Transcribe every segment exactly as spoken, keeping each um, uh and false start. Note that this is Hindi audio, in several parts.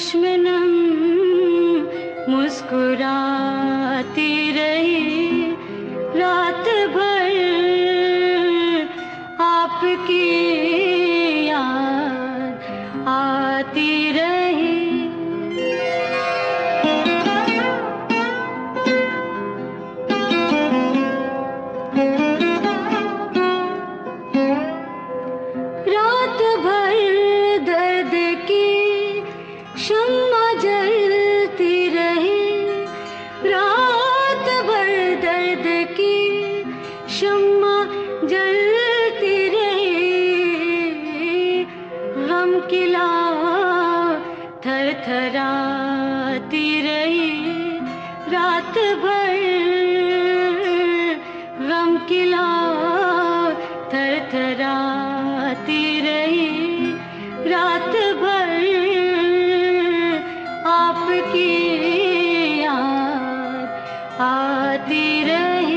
चश्मे नम मुस्कुराती रही रात भर, आपकी याद आती रही। रात भर दर्द की शम्मा जलती रही, रात भर दर्द की शम्मा जलती रही। गम की लौ थरथराती रही रात भर, गम की लौ थरथराती रही रात भर, आपकी याद आती रही।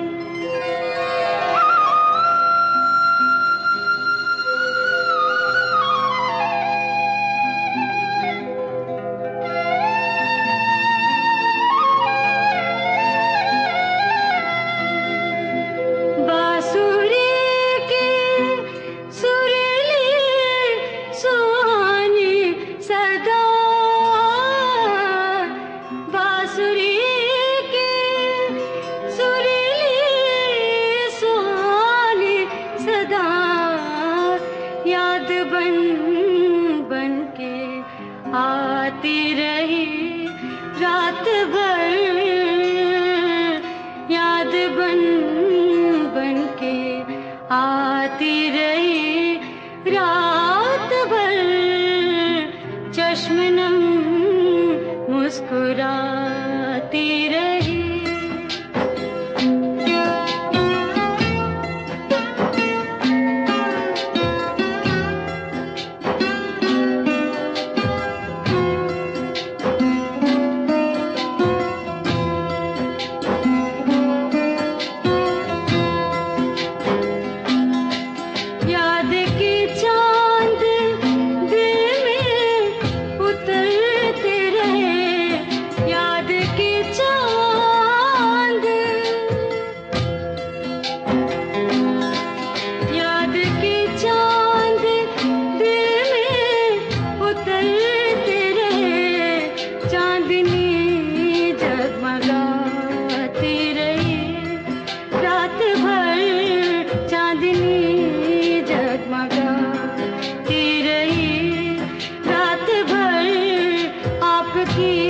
याद बन बन के आती रही रात भर, याद बन बन के आती रही रात भर। चश्मे नम मुस्कुराती रही। जगमगाती रही रात भर, आपकी